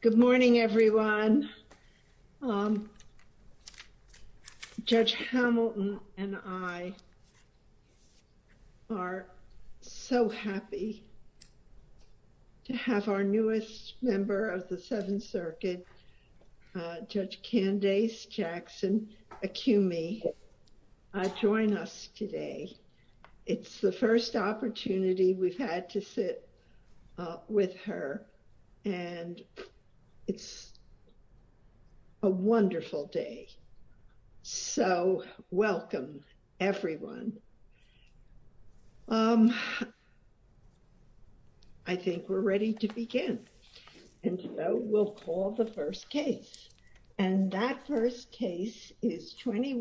Good morning, everyone. Judge Hamilton and I are so happy to have our newest member of the Seventh Circuit, Judge Candace Jackson Acumi, join us today. It's the first opportunity we've had to sit with her, and it's a wonderful day. So welcome, everyone. I think we're ready to begin. And so we'll call the first case. And that first case is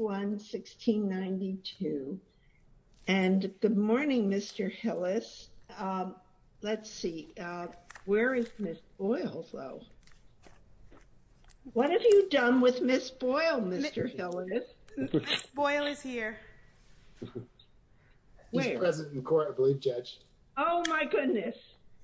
21-1692. And good morning, Mr. Hillis. Let's see, where is Miss Boyle, though? What have you done with Miss Boyle, Mr. Hillis? Miss Boyle is here. He's present in court, I believe, Judge. Oh, my goodness.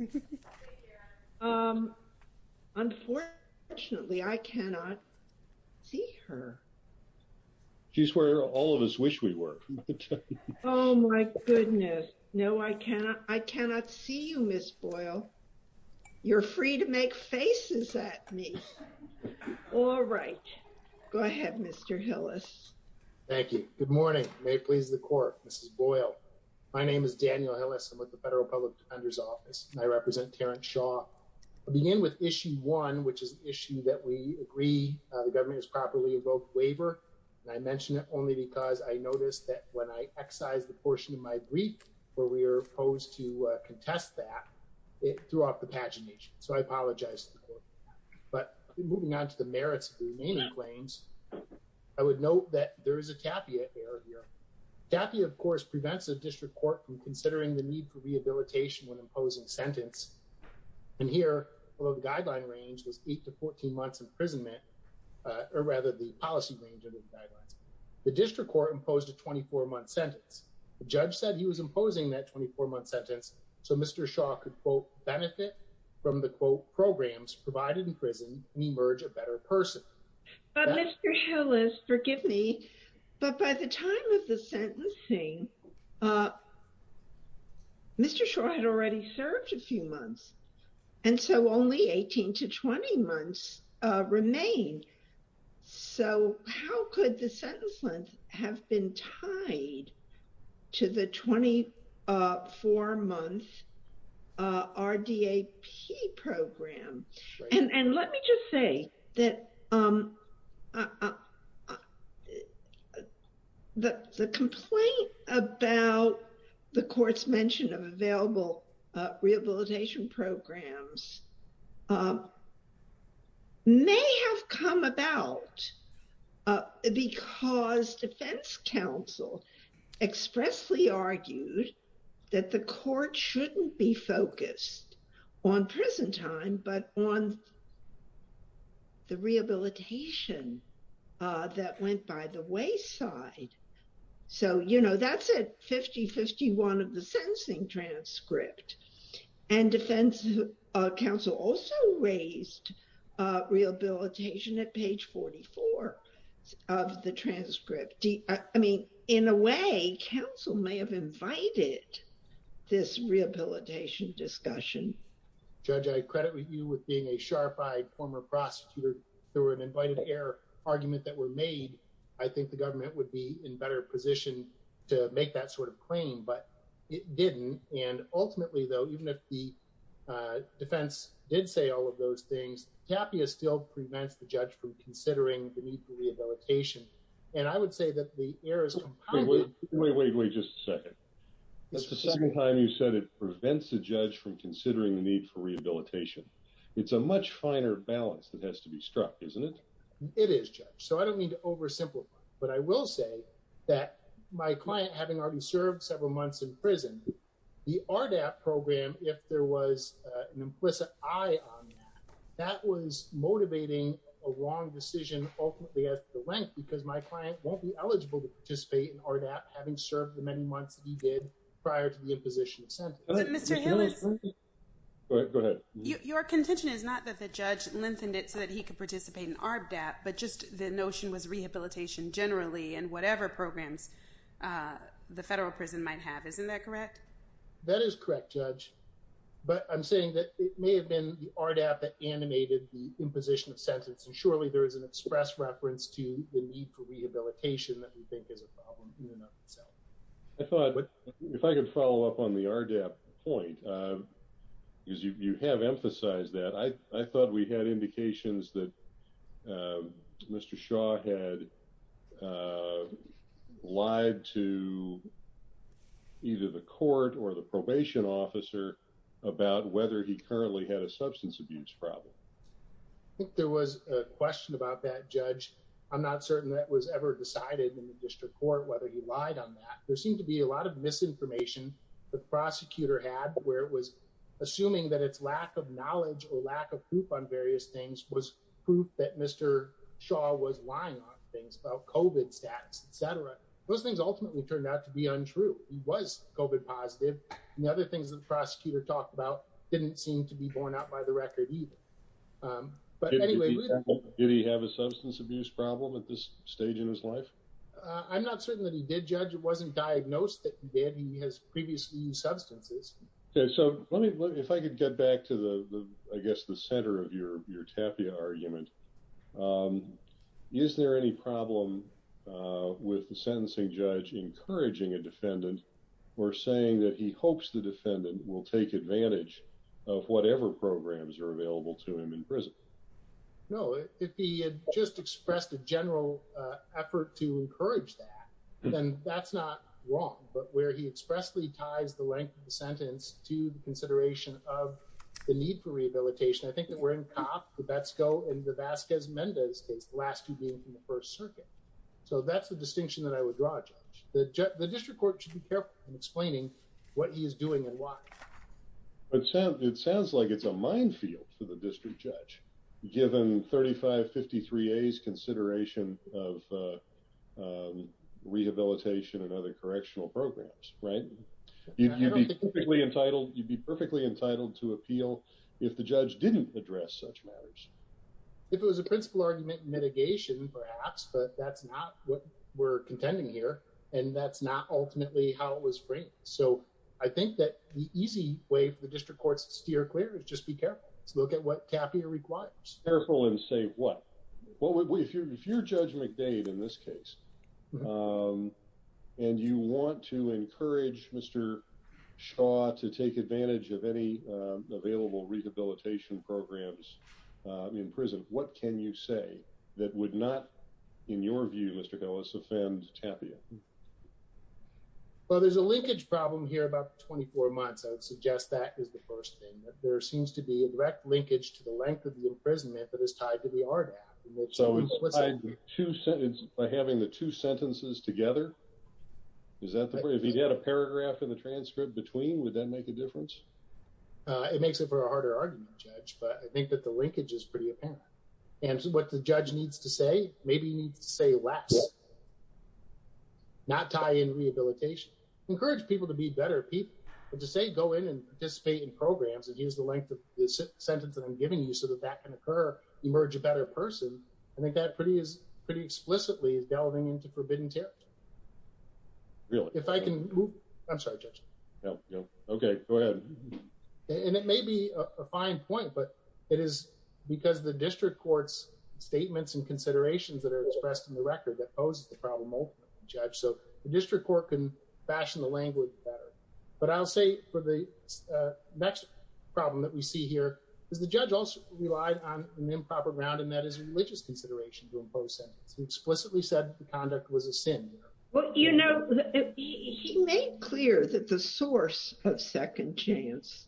Unfortunately, I cannot see her. She's where all of us wish we were. Oh, my goodness. No, I cannot see you, Miss Boyle. You're free to make faces at me. All right. Go ahead, Mr. Hillis. Thank you. Good morning. May it please the court, Mrs. Boyle. My name is Daniel Hillis. I'm with the Federal Public Defender's Office, and I represent Terrence Shaw. I'll begin with issue 1, which is the issue that we agree the government has properly invoked waiver. And I mention it only because I noticed that when I excised the portion of my brief where we were opposed to contest that, it threw off the pagination. So I apologize to the court for that. But moving on to the merits of the remaining claims, I would note that there is a Tapia error here. Tapia, of course, prevents a district court from considering the need for rehabilitation when imposing sentence. And here, although the guideline range was 8 to 14 months imprisonment, or rather the policy range under the guidelines, the district court imposed a 24-month sentence. The judge said he was imposing that 24-month sentence so Mr. Shaw could, quote, benefit from the, quote, programs provided in prison and emerge a better person. But Mr. Hillis, forgive me, but by the time of the sentencing, Mr. Shaw had already served a few months, and so only 18 to 20 months remain. So how could the sentence length have been tied to the 24-month RDAP program? Right. And let me just say that the complaint about the court's mention of available rehabilitation programs may have come about because defense counsel expressly argued that the court shouldn't be focused on prison time, but on the rehabilitation that went by the wayside. So, you know, that's at 50-51 of the sentencing transcript. And defense counsel also raised rehabilitation at page 44 of the transcript. I mean, in a way, counsel may have invited this rehabilitation discussion. Judge, I credit you with being a sharp-eyed former prosecutor. There were an invited error argument that were made. I think the government would be in better position to make that sort of claim, but it didn't. And ultimately, though, even if the defense did say all of those things, Tapia still prevents the judge from considering the need for rehabilitation. And I would say that the error is compounded. Wait, just a second. That's the second time you said it prevents the judge from considering the need for rehabilitation. It's a much finer balance that has to be struck, isn't it? It is, Judge. So I don't mean to oversimplify, but I will say that my client, having already served several months in prison, the RDAP program, if there was an implicit eye on that was motivating a wrong decision ultimately as to the length, because my client won't be eligible to participate in RDAP having served the many months that he did prior to the imposition of sentence. But Mr. Hillis, Go ahead. Your contention is not that the judge lengthened it so that he could participate in RDAP, but just the notion was rehabilitation generally and whatever programs the federal prison might have. Isn't that correct? That is correct, Judge. But I'm saying that it may have been the RDAP that animated the imposition of sentence, and surely there is an express reference to the need for rehabilitation that we think is a problem in and of itself. I thought, if I could follow up on the RDAP point, because you have emphasized that, I thought we had indications that Mr. Shaw had lied to either the court or the probation officer about whether he currently had a substance abuse problem. I think there was a question about that, Judge. I'm not certain that was ever decided in the district court whether he lied on that. There seemed to be a lot of misinformation that the prosecutor had, where it was assuming that its lack of knowledge or lack of proof on various things was proof that Mr. Shaw was lying on things about COVID status, etc. Those things ultimately turned out to be untrue. He was COVID positive, and the other things that the prosecutor talked about didn't seem to be borne out by the record either. Did he have a substance abuse problem at this stage in his life? I'm not certain that he did, Judge. It wasn't diagnosed that he did. He has previously used substances. Okay, so if I could get back to the center of your Tapia argument. Is there any problem with the sentencing judge encouraging a defendant or saying that he hopes the defendant will take advantage of whatever programs are available to him in prison? No, if he had just expressed a general effort to encourage that, then that's not wrong. But where he expressly ties the length of the sentence to the consideration of the need for rehabilitation, I think that we're in Kopp, the Betsko, and the Vasquez-Mendez case, the last two being from the First Circuit. So that's the distinction that I would draw, Judge. The district court should be careful in explaining what he is doing and why. It sounds like it's a minefield for the district judge, given 3553A's consideration of rehabilitation and other correctional programs, right? You'd be perfectly entitled to appeal if the judge didn't address such matters. If it was a principal argument in mitigation, perhaps, but that's not what we're contending here, and that's not ultimately how it was framed. So I think that the easy way for the district courts to steer clear is just be careful. Let's look at what Tapia requires. Careful and say what? If you're Judge McDade in this case, and you want to encourage Mr. Shaw to take advantage of any available rehabilitation programs in prison, what can you say that would not, in your view, Mr. Hillis, offend Tapia? Well, there's a linkage problem here about the 24 months. I would suggest that is the first thing, that there seems to be a direct linkage to the length of the imprisonment that is tied to the RDAP. So it's tied to by having the two sentences together? Is that if he had a paragraph in the transcript between, would that make a difference? It makes it for a harder argument, Judge, but I think that the linkage is pretty apparent. And what the judge needs to say, maybe he needs to say less, not tie in rehabilitation. Encourage people to be better people, but to say go in and participate in programs and here's the length of the sentence that I'm giving you so that can occur, emerge a better person, I think that pretty explicitly is delving into forbidden territory. Really? If I can move, I'm sorry, Judge. Yeah. Okay, go ahead. And it may be a fine point, but it is because the district court's statements and considerations that are expressed in the record that poses the problem ultimately, Judge. So the district court can fashion the language better. But I'll say for the next problem that we see here is the judge also relied on an improper ground, and that is a religious consideration to impose sentence. He explicitly said that the conduct was a sin. Well, he made clear that the source of second chances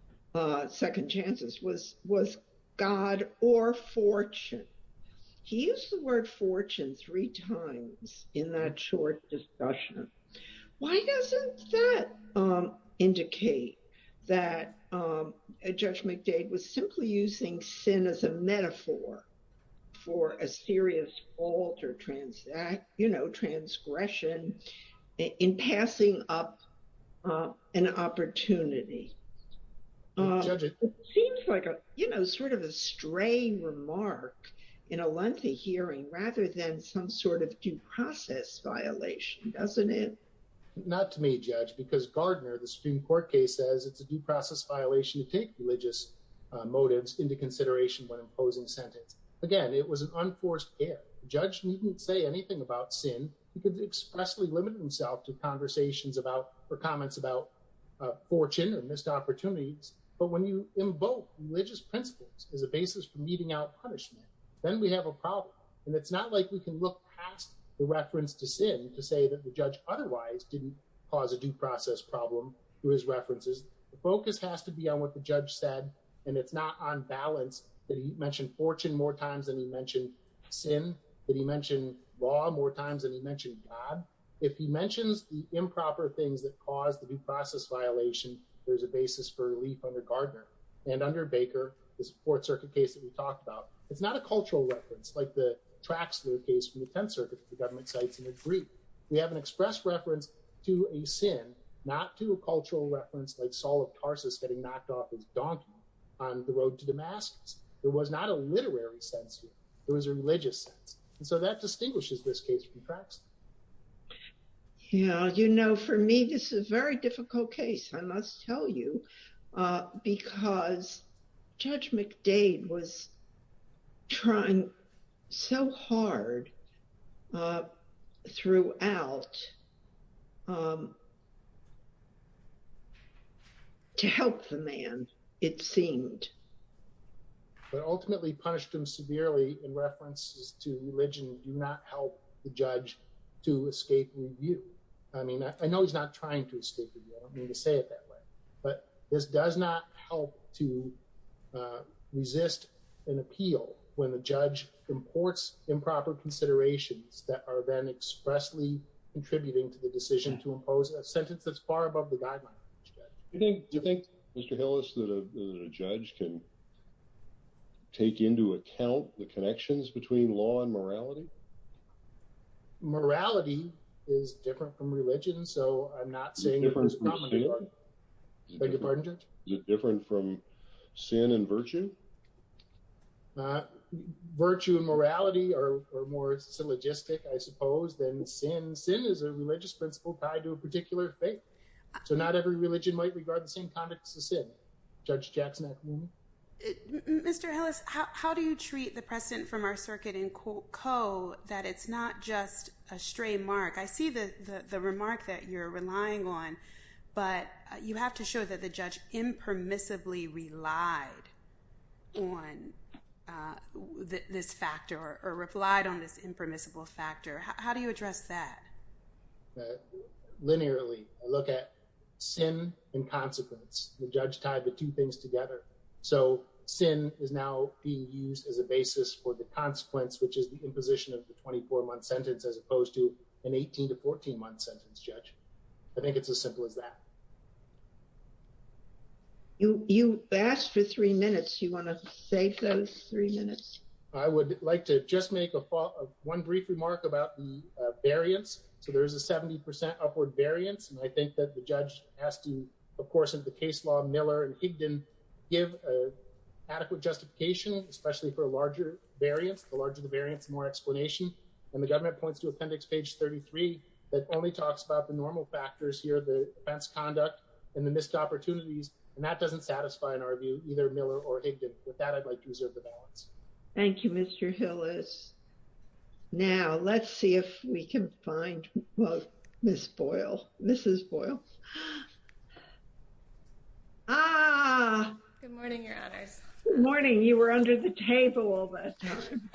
was God or fortune. He used the word fortune 3 times in that short discussion. Why doesn't that indicate that Judge McDade was simply using sin as a metaphor for a serious fault or transgression in passing up an opportunity? Judge, It seems like sort of a stray remark in a lengthy hearing rather than some sort of due process violation, doesn't it? not to me, Judge, because Gardner, the Supreme Court case, says it's a due process violation to take religious motives into consideration when imposing sentence. Again, it was an unforced error. The judge needn't say anything about sin. He could expressly limit himself to conversations about or comments about fortune or missed opportunities. But when you invoke religious principles as a basis for meting out punishment, then we have a problem. And it's not like we can look past the reference to sin to say that the judge otherwise didn't cause a due process problem through his references. The focus has to be on what the judge said, and it's not on balance that he mentioned fortune more times than he mentioned sin, that he mentioned law more times than he mentioned God. If he mentions the improper things that cause the due process violation, there's a basis for relief under Gardner. And under Baker, this Fourth Circuit case that we talked about, it's not a cultural reference like the Traxler case from the 10th Circuit that the government cites in its brief. We have an express reference to a sin, not to a cultural reference like Saul of Tarsus getting knocked off his donkey on the road to Damascus. There was not a literary sense here. There was a religious sense. And so that distinguishes this case from Traxler. Yeah, for me, this is a very difficult case, I must tell you, because Judge McDade was trying so hard throughout to help the man, it seemed. But ultimately punished him severely in references to religion do not help the judge to escape review. I mean, I know he's not trying to escape review. I don't mean to say it that way. But this does not help to resist an appeal when the judge imports improper considerations that are then expressly contributing to the decision to impose a sentence that's far above the guideline. Do you think, Mr. Hillis, that a judge can take into account the connections between law and morality? Morality is different from religion, so I'm not saying that there's common regard. Beg your pardon, Judge? Is it different from sin and virtue? Virtue and morality are more syllogistic, I suppose, than sin. Sin is a religious principle tied to a particular faith. So not every religion might regard the same conduct as a sin. Judge Jackson, Mr. Hillis, how do you treat the precedent from our circuit in Coe that it's not just a stray mark? I see the remark that you're relying on, but you have to show that the judge impermissibly relied on this factor or relied on this impermissible factor. How do you address that? Linearly, I look at sin and consequence. The judge tied the two things together. So sin is now being used as a basis for the consequence, which is the imposition of the 24-month sentence as opposed to an 18 to 14-month sentence, Judge. I think it's as simple as that. You asked for 3 minutes. You want to save those 3 minutes? I would like to just make one brief remark about the variance. So there's a 70% upward variance, and I think that the judge has to, of course, in the case law, Miller and Higdon, give adequate justification, especially for a larger variance. The larger the variance, the more explanation. And the government points to appendix page 33 that only talks about the normal factors here, the offense conduct and the missed opportunities. And that doesn't satisfy, in our view, either Miller or Higdon. With that, I'd like to reserve the balance. Thank you, Mr. Hillis. Now, let's see if we can find, Mrs. Boyle. Good morning, Your Honors. Good morning. You were under the table all that time.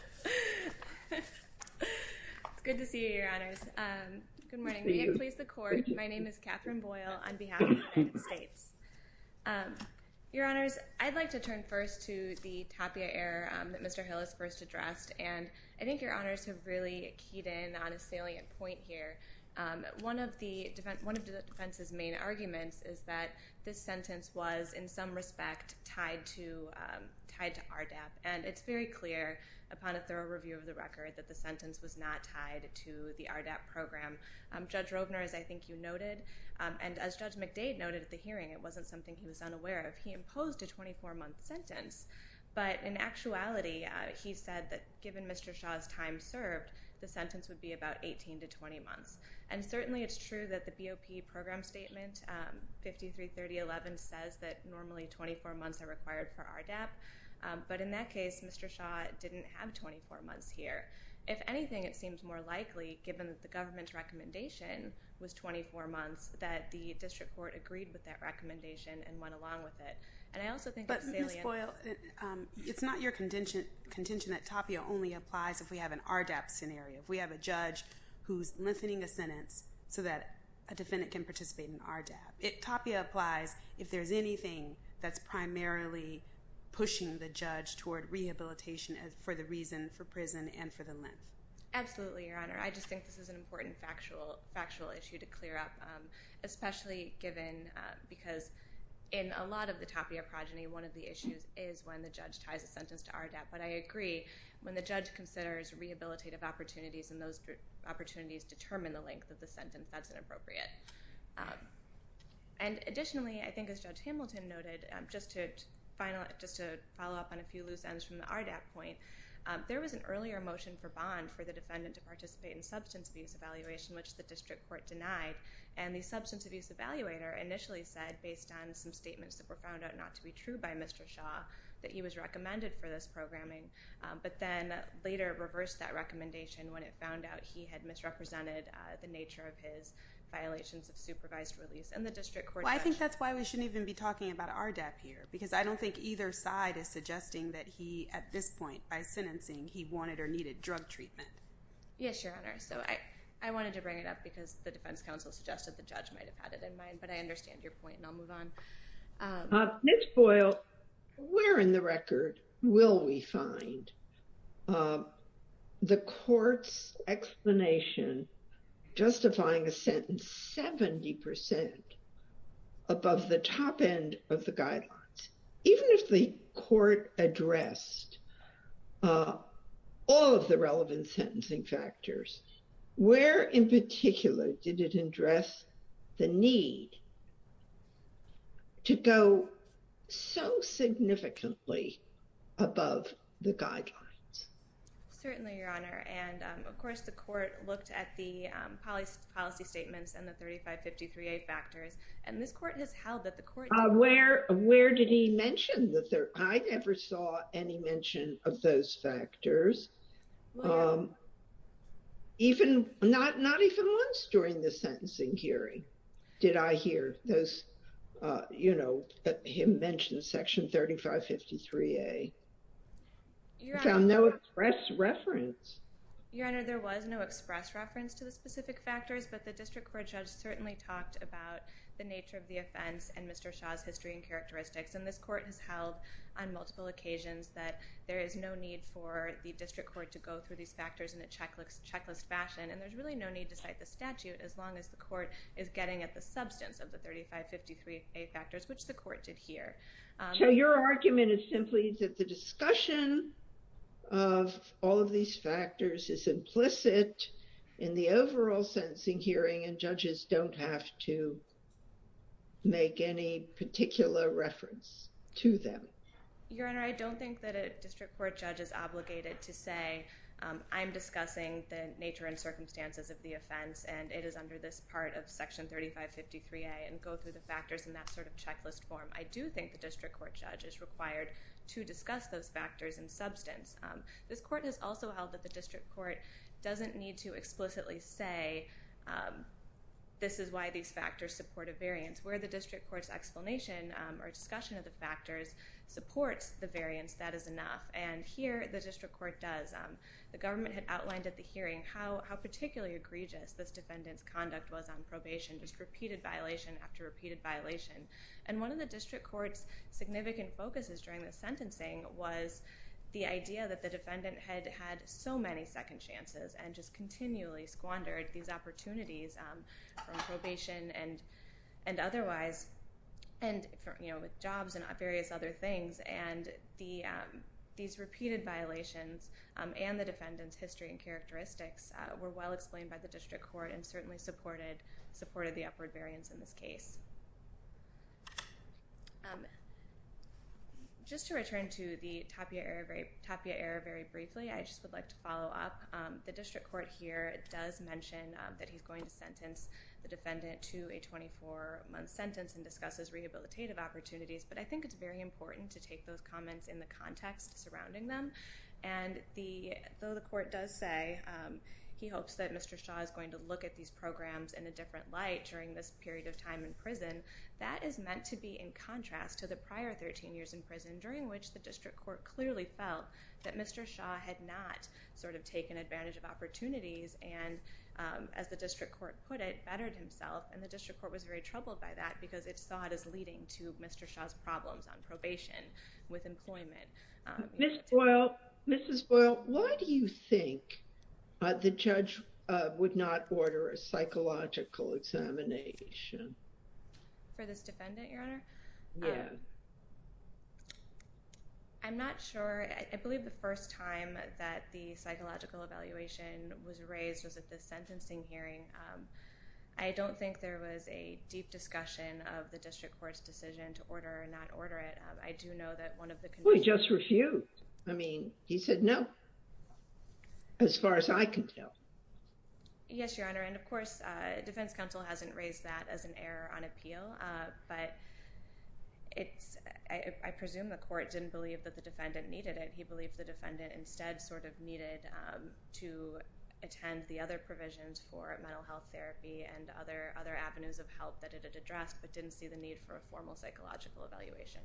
It's good to see you, Your Honors. Good morning. May it please the court, my name is Catherine Boyle on behalf of the United States. Your Honors, I'd like to turn first to the Tapia error that Mr. Hillis first addressed, and I think Your Honors have really keyed in on a salient point here, One of the defense's main arguments is that this sentence was, in some respect, tied to RDAP, and it's very clear upon a thorough review of the record that the sentence was not tied to the RDAP program. Judge Rovner, as I think you noted, and as Judge McDade noted at the hearing, it wasn't something he was unaware of. He imposed a 24-month sentence, but in actuality, he said that given Mr. Shaw's time served, the sentence would be about 18 to 20 months. And certainly it's true that the BOP program statement, 533011, says that normally 24 months are required for RDAP, but in that case, Mr. Shaw didn't have 24 months here. If anything, it seems more likely, given that the government's recommendation was 24 months, that the district court agreed with that recommendation and went along with it. And I also think it's salient. But Ms. Boyle, it's not your contention that Tapia only applies if we have an RDAP scenario. If we have a judge who's lengthening a sentence so that a defendant can participate in RDAP. Tapia applies if there's anything that's primarily pushing the judge toward rehabilitation for the reason for prison and for the length. Absolutely, Your Honor. I just think this is an important factual issue to clear up, especially given because in a lot of the Tapia progeny, one of the issues is when the judge ties a sentence to RDAP. But I agree, when the judge considers rehabilitative opportunities and those opportunities determine the length of the sentence, that's inappropriate. And additionally, I think as Judge Hamilton noted, just to follow up on a few loose ends from the RDAP point, there was an earlier motion for bond for the defendant to participate in substance abuse evaluation, which the district court denied. And the substance abuse evaluator initially said, based on some statements that were found out not to be true by Mr. Shaw, that he was recommended for this programming, but then later reversed that recommendation when it found out he had misrepresented the nature of his violations of supervised release. And the district court I think that's why we shouldn't even be talking about RDAP here, because I don't think either side is suggesting that he, at this point, by sentencing, he wanted or needed drug treatment. Yes, Your Honor. So I wanted to bring it up because the defense counsel suggested the judge might have had it in mind, but I understand your point, and I'll move on. Ms. Boyle, where in the record will we find the court's explanation justifying a sentence 70% above the top end of the guidelines? Even if the court addressed all of the relevant sentencing factors, where in particular did it address the need to go so significantly above the guidelines? Certainly, Your Honor. And of course, the court looked at the policy statements and the 3553A factors, and this court has held that the court... Where did he mention the third? I never saw any mention of those factors. Well, even not even once during the sentencing hearing did I hear those, him mention section 3553A. Your I found no express reference. Your Honor, there was no express reference to the specific factors, but the district court judge certainly talked about the nature of the offense and Mr. Shaw's history and characteristics, and this court has held on multiple occasions that there is no need for the district court to go through these factors in a checklist fashion, and there's really no need to cite the statute as long as the court is getting at the substance of the 3553A factors, which the court did here. So your argument is simply that the discussion of all of these factors is implicit in the overall sentencing hearing, and judges don't have to make any particular reference to them. Your Honor, I don't think that a district court judge is obligated to say, I'm discussing the nature and circumstances of the offense, and it is under this part of section 3553A, and go through the factors in that sort of checklist form. I do think the district court judge is required to discuss those factors in substance. This court has also held that the district court doesn't need to explicitly say, this is why these factors support a variance. Where the district court's explanation or discussion of the factors supports the variance, that is enough. And here, the district court does. The government had outlined at the hearing how particularly egregious this defendant's conduct was on probation, just repeated violation after repeated violation. And one of the district court's significant focuses during the sentencing was the idea that the defendant had had so many second chances and just continually squandered these opportunities from probation and otherwise, and with jobs and various other things, and these repeated violations and the defendant's history and characteristics were well explained by the district court and certainly supported the upward variance in this case. Just to return to the Tapia error very briefly, I just would like to follow up. The district court here does mention that he's going to sentence the defendant to a 24-month sentence and discusses rehabilitative opportunities, but I think it's very important to take those comments in the context surrounding them. And though the court does say he hopes that Mr. Shaw is going to look at these programs in a different light during this period of time in prison, that is meant to be in contrast to the prior 13 years in prison, during which the district court clearly felt that Mr. Shaw had not sort of taken advantage of opportunities and, as the district court put it, bettered himself. And the district court was very troubled by that because it saw it as leading to Mr. Shaw's problems on probation with employment. Mrs. Boyle, why do you think the judge would not order a psychological examination? For this defendant, Your Honor? Yeah. I'm not sure. I believe the first time that the psychological evaluation was raised was at the sentencing hearing. I don't think there was a deep discussion of the district court's decision to order or not order it. I do know that one of the conditions... Well, he just refused. I mean, he said no, as far as I can tell. Yes, Your Honor, and of course, defense counsel hasn't raised that as an error on appeal, but I presume the court didn't believe that the defendant needed it. He believed the defendant instead sort of needed to attend the other provisions for mental health therapy and other avenues of help that it had addressed, but didn't see the need for a formal psychological evaluation.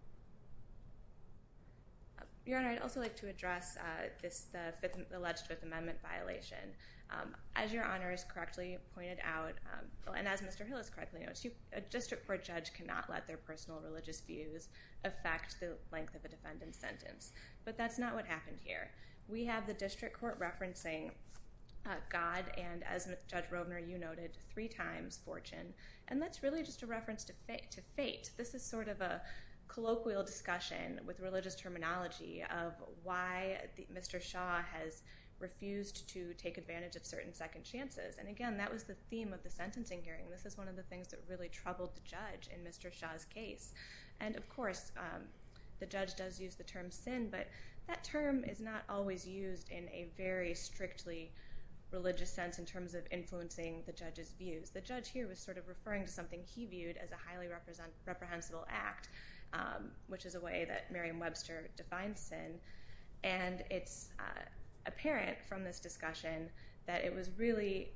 Your Honor, I'd also like to address the alleged Fifth Amendment violation. As Your Honor has correctly pointed out, and as Mr. Hillis correctly notes, a district court judge cannot let their personal religious views affect the length of a defendant's sentence. But that's not what happened here. We have the district court referencing God and, as Judge Rovner, you noted, 3 times fortune, and that's really just a reference to fate. This is sort of a colloquial discussion with religious terminology of why Mr. Shaw has refused to take advantage of certain second chances. And again, that was the theme of the sentencing hearing. This is one of the things that really troubled the judge in Mr. Shaw's case. And of course, the judge does use the term sin, but that term is not always used in a very strictly religious sense in terms of influencing the judge's views. The judge here was sort of referring to something he viewed as a highly reprehensible act, which is a way that Merriam-Webster defines sin. And it's apparent from this discussion that it was really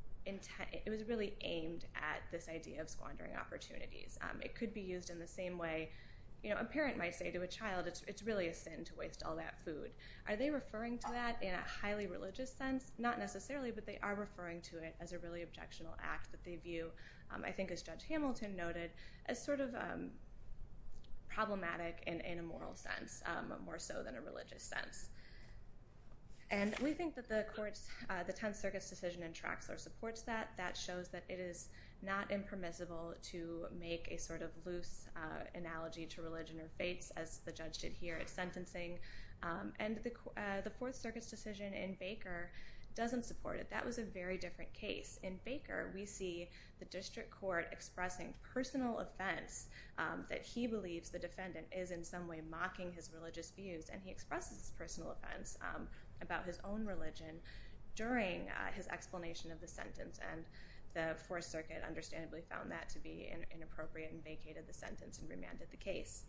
aimed at this idea of squandering opportunities. It could be used in the same way, a parent might say to a child, it's really a sin to waste all that food. Are they referring to that in a highly religious sense? Not necessarily, but they are referring to it as a really objectionable act that they view, I think as Judge Hamilton noted, as sort of problematic in a moral sense, more so than a religious sense. And we think that the 10th Circuit's decision in Traxler supports that. That shows that it is not impermissible to make a sort of loose analogy to religion or faiths, as the judge did here at sentencing. And the 4th Circuit's decision in Baker doesn't support it. That was a very different case. In Baker, we see the district court expressing personal offense that he believes the defendant is in some way mocking his religious views, and he expresses his personal offense about his own religion during his explanation of the sentence, and the 4th Circuit understandably found that to be inappropriate and vacated the sentence and remanded the case.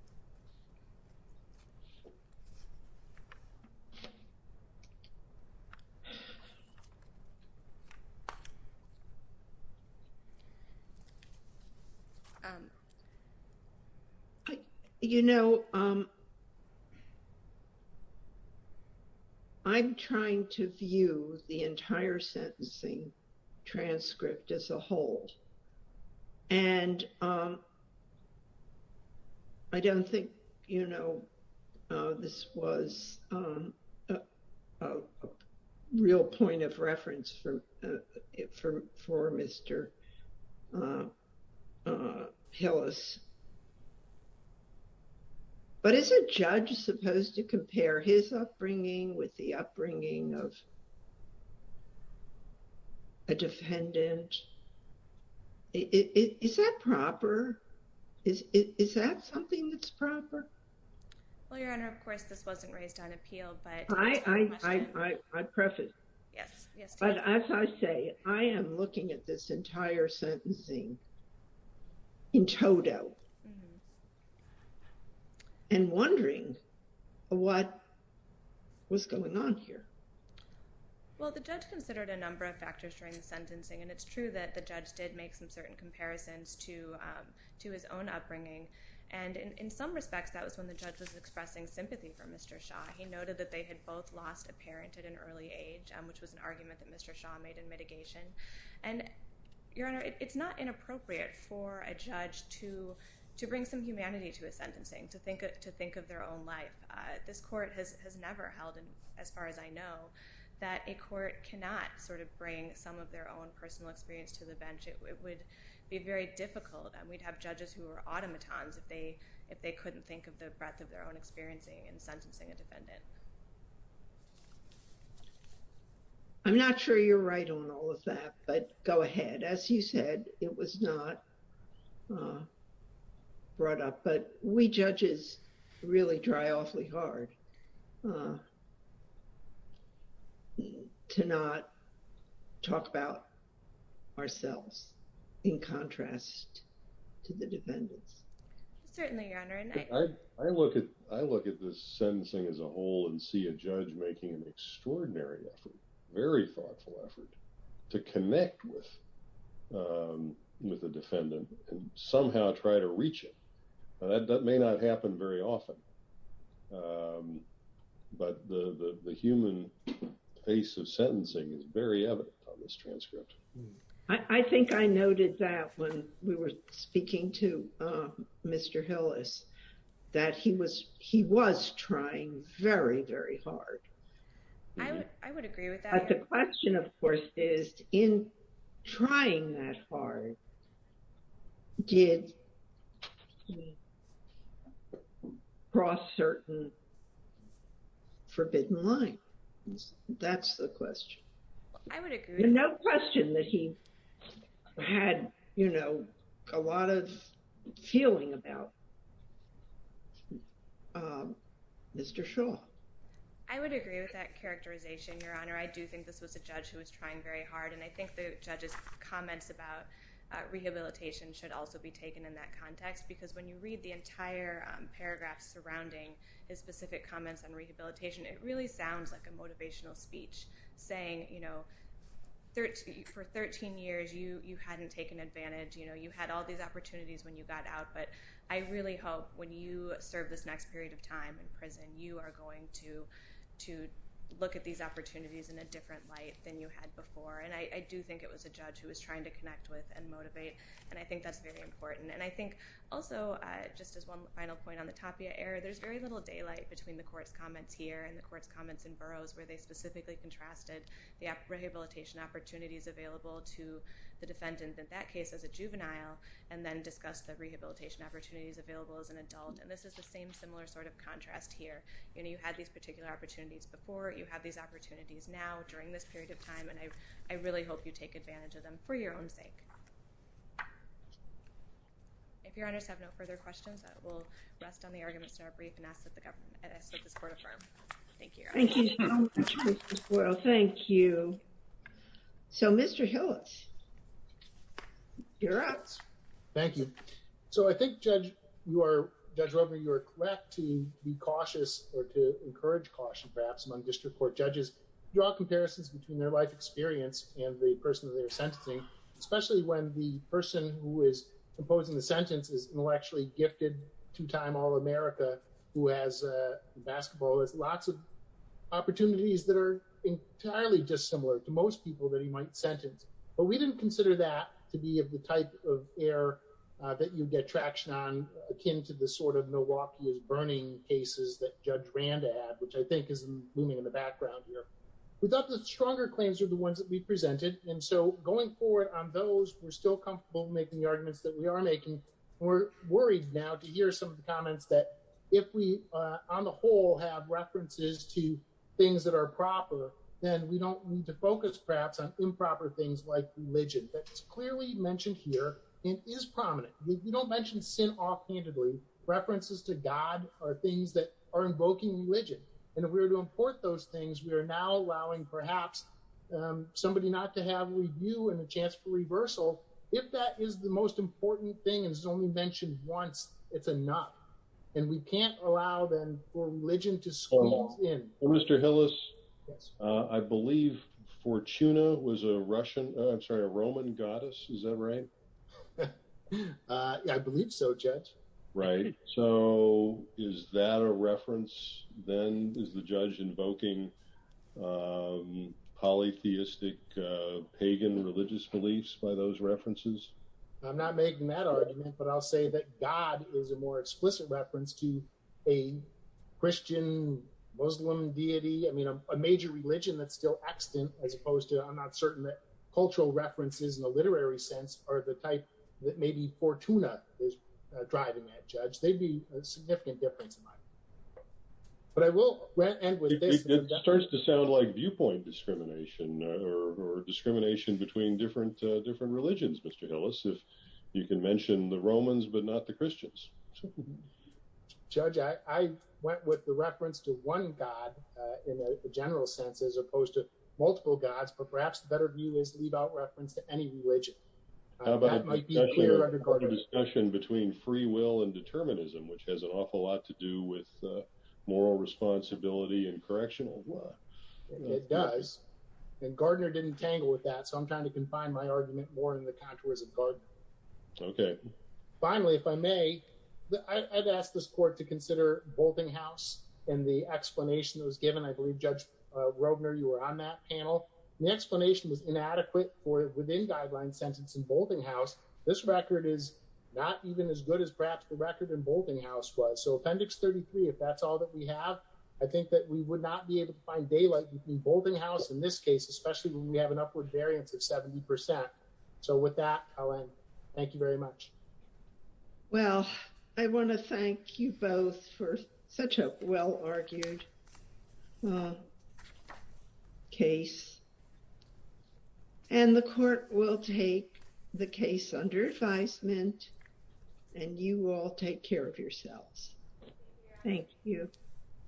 I'm trying to view the entire sentencing transcript as a whole. And I don't think, this was a real point of reference for Mr. Hillis. But is a judge supposed to compare his upbringing with the upbringing of a defendant? Is that proper? Is that something that's proper? Well, Your Honor, of course, this wasn't raised on appeal, but I preface. Yes. But as I say, I am looking at this entire sentencing in toto and wondering what was going on here. Well, the judge considered a number of factors during the sentencing, and it's true that the judge did make some certain comparisons to his own upbringing. And in some respects, that was when the judge was expressing sympathy for Mr. Shaw. He noted that they had both lost a parent at an early age, which was an argument that Mr. Shaw made in mitigation. And, Your Honor, it's not inappropriate for a judge to bring some humanity to his sentencing, to think of their own life. This court has never held, as far as I know, that a court cannot sort of bring some of their own personal experience to the bench. It would be very difficult, and we'd have judges who were automatons if they couldn't think of the breadth of their own experiencing in sentencing a defendant. I'm not sure you're right on all of that, but go ahead. As you said, it was not brought up, but we judges really try awfully hard to not talk about ourselves in contrast to the defendants. Certainly, Your Honor. And I look at this sentencing as a whole and see a judge making an extraordinary effort, very thoughtful effort, to connect with the defendant and somehow try to reach it. Now, that may not happen very often, but the human face of sentencing is very evident on this transcript. I think I noted that when we were speaking to Mr. Hillis, that he was trying very, very hard. I would agree with that. But the question, of course, is, in trying that hard, did he cross certain forbidden lines? That's the question. I would agree. There's no question that he had, a lot of feeling about Mr. Shaw. I would agree with that characterization, Your Honor. I do think this was a judge who was trying very hard, and I think the judge's comments about rehabilitation should also be taken in that context, because when you read the entire paragraph surrounding his specific comments on rehabilitation, it really sounds like a motivational speech saying, for 13 years you hadn't taken advantage, you had all these opportunities when you got out, but I really hope when you serve this next period of time in prison, you are going to look at these opportunities in a different light than you had before. And I do think it was a judge who was trying to connect with and motivate, and I think that's very important. And I think also, just as one final point on the Tapia error, there's very little daylight between the court's comments here and the court's comments in Burroughs, where they specifically contrasted the rehabilitation opportunities available to the defendant in that case as a juvenile, and then discussed the rehabilitation opportunities available as an adult. And this is the same similar sort of contrast here. You had these particular opportunities before, you have these opportunities now during this period of time, and I really hope you take advantage of them for your own sake. If Your Honors have no further questions, we'll rest on the arguments in our brief and ask that this court affirm. Thank you, Your Honor. Thank you so much, Mrs. Boyle. Thank you. So, Mr. Hillis, you're up. Thank you. So I think, Judge Rovner, you are correct to be cautious, or to encourage caution perhaps among district court judges, draw comparisons between their life experience and the person that they're sentencing, especially when the person who is imposing the sentence is intellectually gifted, two-time All-America, who has basketball, has lots of opportunities that are entirely dissimilar to most people that he might sentence. But we didn't consider that to be of the type of error that you get traction on akin to the sort of Milwaukee is burning cases that Judge Randa had, which I think is looming in the background here. We thought the stronger claims are the ones that we presented. And so going forward on those, we're still comfortable making the arguments that we are making. We're worried now to hear some of the comments that if we, on the whole, have references to things that are proper, then we don't need to focus perhaps on improper things like religion. That's clearly mentioned here and is prominent. We don't mention sin offhandedly. References to God are things that are invoking religion. And if we were to import those things, we are now allowing perhaps somebody not to have review and a chance for reversal. If that is the most important thing and is only mentioned once, it's enough. And we can't allow then for religion to squeeze in. Well, Mr. Hillis, yes. I believe Fortuna was a Roman goddess. Is that right? Yeah, I believe so, Judge. Right. So is that a reference then? Is the judge invoking polytheistic pagan religious beliefs by those references? I'm not making that argument, but I'll say that God is a more explicit reference to a Christian, Muslim deity. I mean, a major religion that's still extant, as opposed to, I'm not certain that cultural references in a literary sense are the type that maybe Fortuna is driving at, Judge. They'd be a significant difference in my opinion. But I will end with this. It starts to sound like viewpoint discrimination or discrimination between different religions, Mr. Hillis, if you can mention the Romans but not the Christians. Judge, I went with the reference to one God in a general sense as opposed to multiple gods, but perhaps the better view is leave out reference to any religion. How about that might be clear under Gardner. A discussion between free will and determinism, which has an awful lot to do with moral responsibility and correctional law. It does. And Gardner didn't tangle with that, so I'm trying to confine my argument more in the contours of Gardner. Okay. Finally, if I may, I'd ask this court to consider Boltinghouse and the explanation that was given. I believe Judge Robner, you were on that panel. The explanation was inadequate for within guideline sentence in Boltinghouse. This record is not even as good as perhaps the record in Boltinghouse was. So Appendix 33, if that's all that we have, I think that we would not be able to find daylight between Boltinghouse in this case, especially when we have an upward variance of 70%. So with that, I'll end. Thank you very much. Well, I want to thank you both for such a well-argued case. And the court will take the case under advisement, and you all take care of yourselves. Thank you.